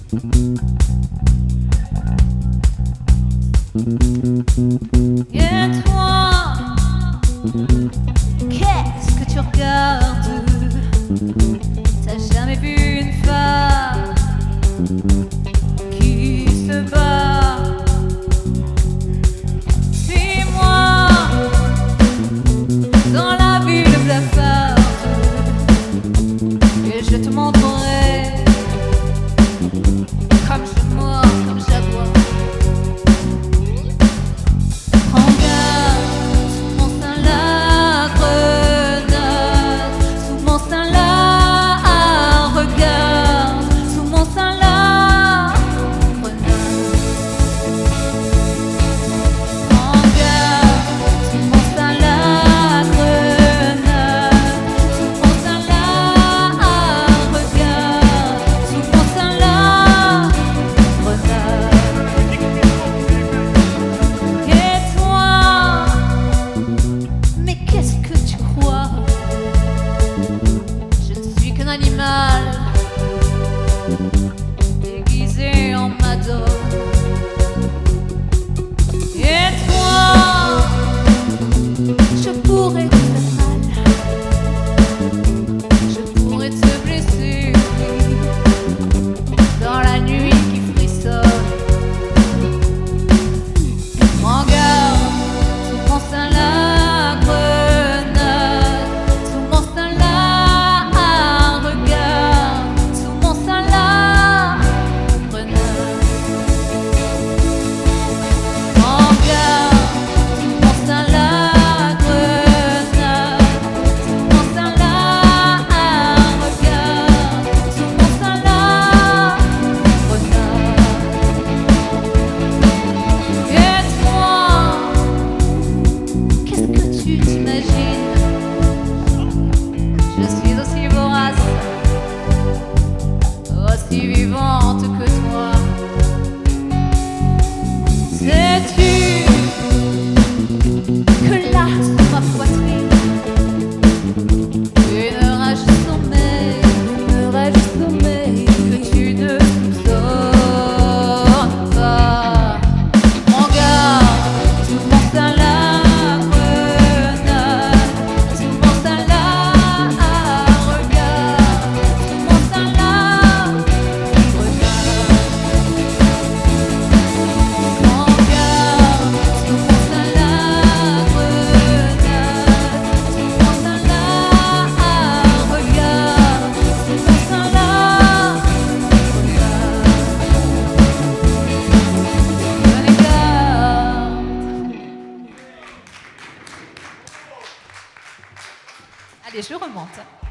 Et toi, qu'est-ce que tu regardes? T'as jamais vu une femme qui se bat? Suis-moi dans la ville blafarde et je te montrerai comme je mords, comme j'aboie. Animal déguisé en madone. Et toi, je pourrais te faire mal, je pourrais te blesser dans la nuit qui frissonne. Prends garde, tu penses à la grenade, sous mon sein là. Je suis aussi vorace, aussi vivante que toi. Sais-tu que là, sur ma poitrine, une rage sommeille que tu ne soupçonnes pas. Mon gars, tu penses à la Allez, je remonte.